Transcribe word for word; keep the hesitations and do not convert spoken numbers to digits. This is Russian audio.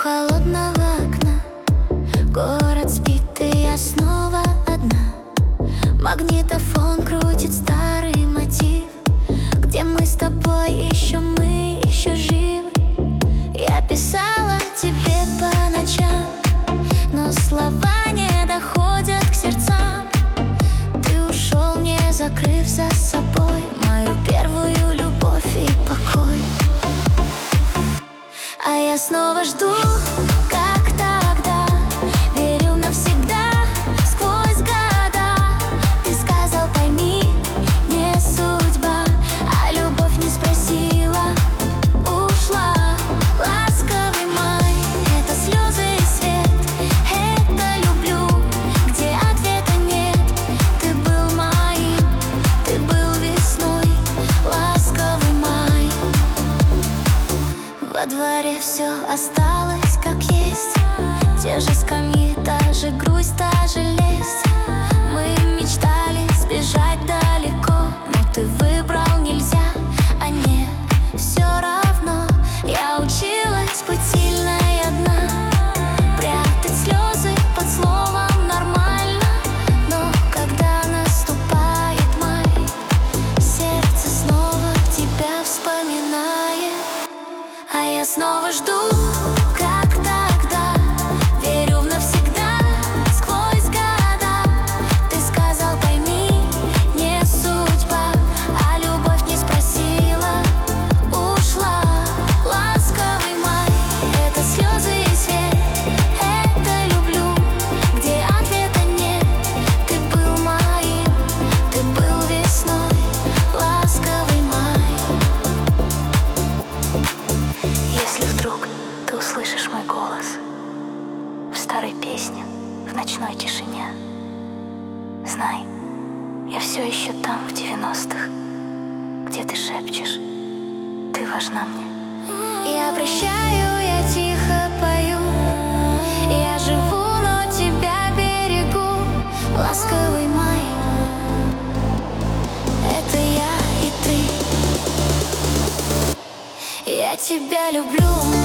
холодного окна город спит, и я снова одна. Магнитофон крутит старый мотив, где мы с тобой еще, мы еще живы. Я писала тебе по ночам, но слова не доходят к сердцам. Ты ушел, не закрыв за собой мою первую любовь и покой. А я снова жду, как тогда, верю навсегда, сквозь года. Ты сказал, пойми, не судьба, а любовь не спросила, ушла. Ласковый май, это слезы и свет, это люблю, где ответа нет. Ты был моим, ты был весной, ласковый май. Во дворе все осталось как есть, те же скамьи, та же грусть, та же лесть. Мы мечтали сбежать далеко, но ты выбрал нельзя, а мне все равно. Я училась быть сильной одна, прятать слезы под словом нормально. Но когда наступает май, сердце снова тебя вспоминает. А я снова жду, как тогда, верю в навсегда, сквозь года. Ты сказал, пойми, не судьба, а любовь не спросила, ушла. Ласковый май, это слезы и свет, это люблю, где ответа нет. Ты был моим, ты был весной, ласковый май. Если вдруг ты услышишь мой голос в старой песне, в ночной тишине, знай, я все еще там, в девяностых, где ты шепчешь, ты важна мне. Я прощаю, я тихо пою, я живу, но тебя берегу. Ласковый май, это я и ты. Я тебя люблю.